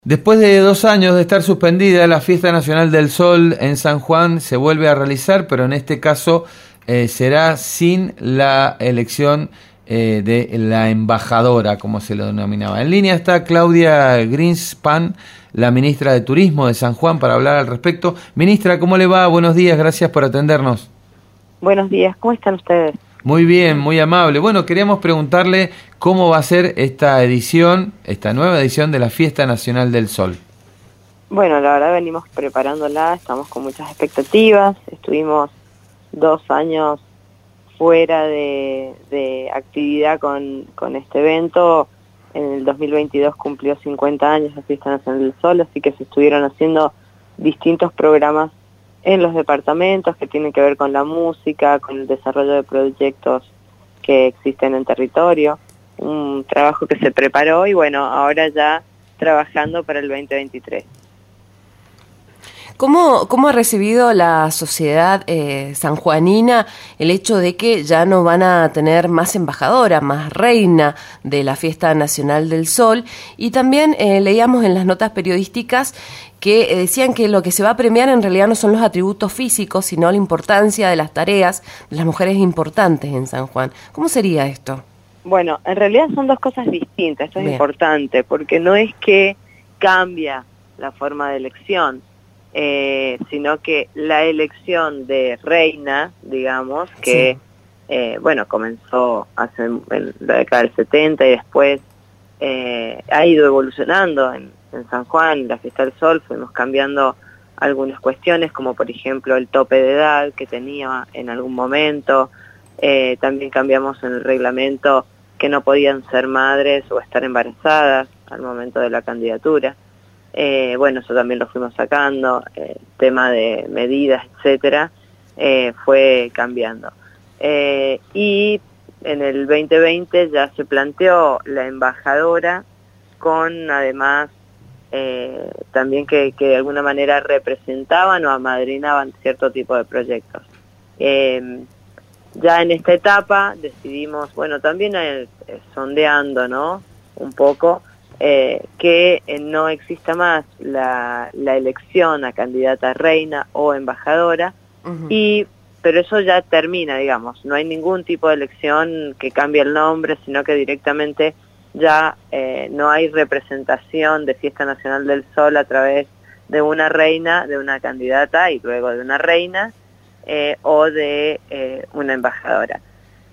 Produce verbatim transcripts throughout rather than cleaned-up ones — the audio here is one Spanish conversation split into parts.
Después de dos años de estar suspendida, la Fiesta Nacional del Sol en San Juan se vuelve a realizar, pero en este caso eh, será sin la elección eh, de la embajadora, como se lo denominaba. En línea está Claudia Greenspan, la ministra de Turismo de San Juan, para hablar al respecto. Ministra, ¿cómo le va? Buenos días, gracias por atendernos. Buenos días, ¿cómo están ustedes? Muy bien, muy amable. Bueno, queríamos preguntarle cómo va a ser esta edición, esta nueva edición de la Fiesta Nacional del Sol. Bueno, la verdad venimos preparándola, estamos con muchas expectativas, estuvimos dos años fuera de, de actividad con, con este evento. En el dos mil veintidós cumplió cincuenta años la Fiesta Nacional del Sol, así que se estuvieron haciendo distintos programas en los departamentos que tienen que ver con la música, con el desarrollo de proyectos que existen en territorio, un trabajo que se preparó y bueno, ahora ya trabajando para el veinte veintitrés. ¿Cómo, cómo ha recibido la sociedad eh, sanjuanina el hecho de que ya no van a tener más embajadora, más reina de la Fiesta Nacional del Sol? Y también eh, leíamos en las notas periodísticas que eh, decían que lo que se va a premiar en realidad no son los atributos físicos, sino la importancia de las tareas de las mujeres importantes en San Juan. ¿Cómo sería esto? Bueno, en realidad son dos cosas distintas, esto es Bien. importante, porque no es que cambia la forma de elección, Eh, sino que la elección de reina, digamos, que, sí. eh, bueno, comenzó hace en la década del setenta y después eh, ha ido evolucionando en, en San Juan, la Fiesta del Sol, fuimos cambiando algunas cuestiones, como por ejemplo el tope de edad que tenía en algún momento, eh, también cambiamos en el reglamento que no podían ser madres o estar embarazadas al momento de la candidatura. Eh, bueno, eso también lo fuimos sacando, el eh, tema de medidas, etcétera, eh, fue cambiando. Eh, y en el veinte veinte ya se planteó la embajadora con además eh, también que, que de alguna manera representaban o amadrinaban cierto tipo de proyectos. Eh, ya en esta etapa decidimos, bueno, también eh, sondeando, ¿no? Un poco, Eh, que eh, no exista más la, la elección a candidata reina o embajadora, uh-huh. y pero eso ya termina, digamos, no hay ningún tipo de elección que cambie el nombre, sino que directamente ya eh, no hay representación de Fiesta Nacional del Sol a través de una reina, de una candidata y luego de una reina eh, o de eh, una embajadora.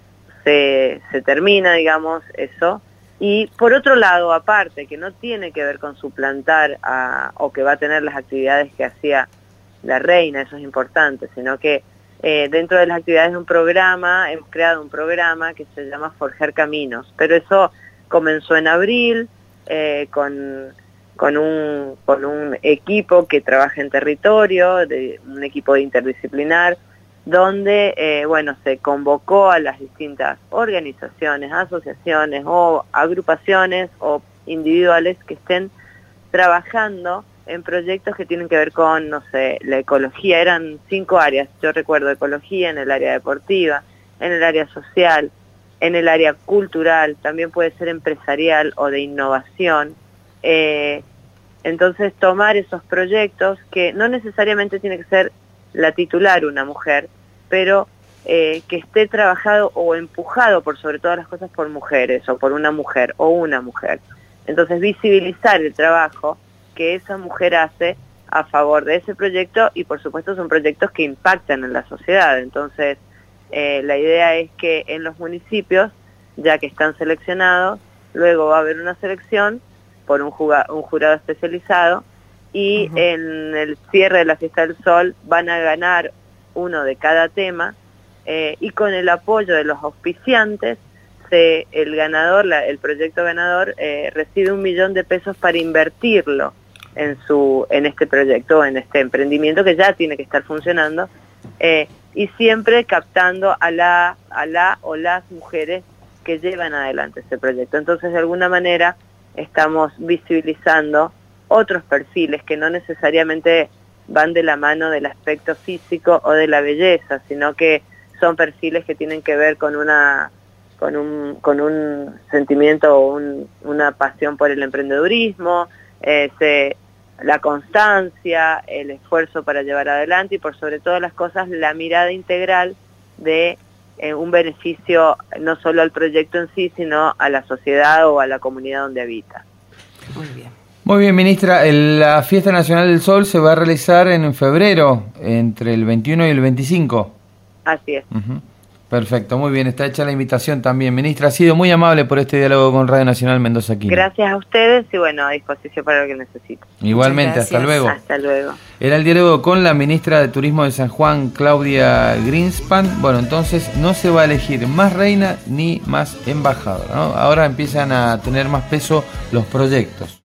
Se, se termina, digamos, eso. Y por otro lado, aparte, que no tiene que ver con suplantar a, o que va a tener las actividades que hacía la reina, eso es importante, sino que eh, dentro de las actividades de un programa, hemos creado un programa que se llama Forjar Caminos, pero eso comenzó en abril eh, con, con, un, con un equipo que trabaja en territorio, de, un equipo interdisciplinar, donde eh, bueno, se convocó a las distintas organizaciones, asociaciones o agrupaciones o individuales que estén trabajando en proyectos que tienen que ver con, no sé, la ecología. Eran cinco áreas, yo recuerdo ecología en el área deportiva, en el área social, en el área cultural, también puede ser empresarial o de innovación. Eh, entonces tomar esos proyectos que no necesariamente tiene que ser la titular una mujer, pero eh, que esté trabajado o empujado por sobre todas las cosas por mujeres o por una mujer o una mujer. Entonces visibilizar el trabajo que esa mujer hace a favor de ese proyecto y por supuesto son proyectos que impactan en la sociedad. Entonces eh, la idea es que en los municipios, ya que están seleccionados, luego va a haber una selección por un, un jurado especializado y uh-huh. en el cierre de la Fiesta del Sol van a ganar uno de cada tema eh, y con el apoyo de los auspiciantes se, el ganador, la, el proyecto ganador eh, recibe un millón de pesos para invertirlo en su en este proyecto, en este emprendimiento que ya tiene que estar funcionando eh, y siempre captando a la, a la o las mujeres que llevan adelante este proyecto. Entonces de alguna manera estamos visibilizando otros perfiles que no necesariamente van de la mano del aspecto físico o de la belleza, sino que son perfiles que tienen que ver con una con un con un sentimiento o un, una pasión por el emprendedurismo, eh, se, la constancia, el esfuerzo para llevar adelante y por sobre todas las cosas la mirada integral de eh, un beneficio no solo al proyecto en sí, sino a la sociedad o a la comunidad donde habita. Muy bien. Muy bien, ministra. La Fiesta Nacional del Sol se va a realizar en febrero, entre el veintiuno y el veinticinco. Así es. Uh-huh. Perfecto, muy bien, está hecha la invitación también. Ministra, ha sido muy amable por este diálogo con Radio Nacional Mendoza Quino. Gracias a ustedes y bueno, a disposición para lo que necesiten. Igualmente, hasta luego. Hasta luego. Era el diálogo con la ministra de Turismo de San Juan, Claudia Greenspan. Bueno, entonces no se va a elegir más reina ni más embajadora, ¿no? Ahora empiezan a tener más peso los proyectos.